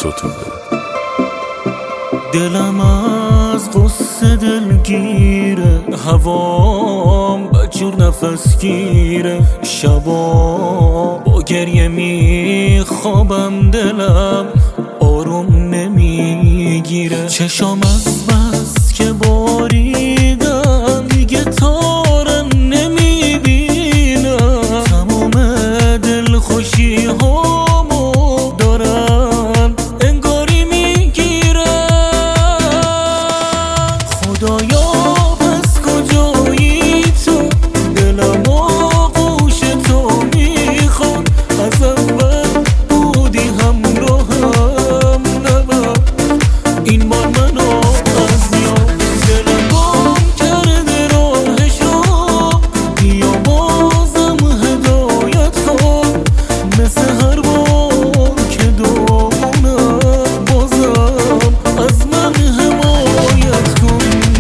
ستوده. دلم از قصه دلگیره، هوام بجور نفس گیره، شبا با گریه میخوابم، دلم آروم نمیگیره. چشام از بس که باریدم دیگه تارم نمیبینم، تمام دل خوشی هامو دارم انگاری میگیرم. خدایا پس کجایی تو، دلم آغوش تو میخواد، از اول بودی همراهم نبود این بار منو از یاد. دلم گم کرده راهش رو، بیا بازم هدایت کن، مثل هر بار که دامونم بازم از من حمایت کن.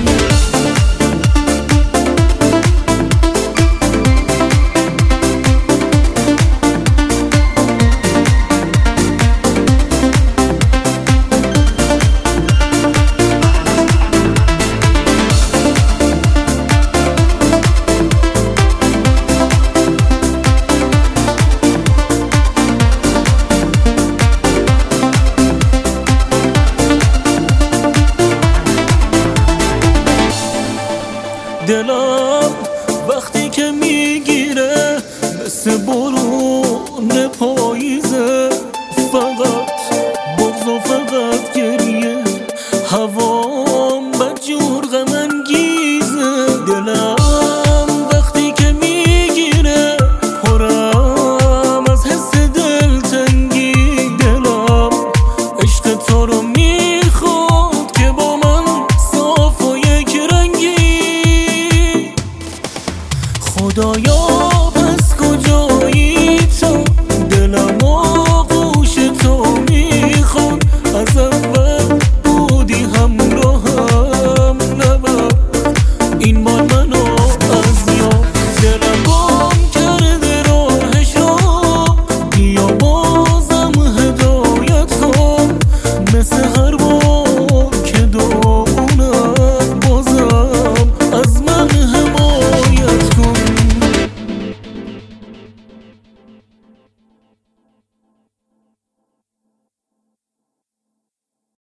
دلم وقتی که میگیره مثل بارون پاییزه، فقط بغض و فقط گریه، هوام بدجور غم انگیزه. دلم وقتی که میگیره پرم از حس دلتنگی، دلم عشق تو رو میخواد که با من صاف و یک رنگی. خدایا پس کجایی تو، دلم آغوش تو میخواد، از اول بودی همراهم نبود این بار منو از یاد. دلم گم کرده راهش رو، بیا بازم هدایت کن، مثل هر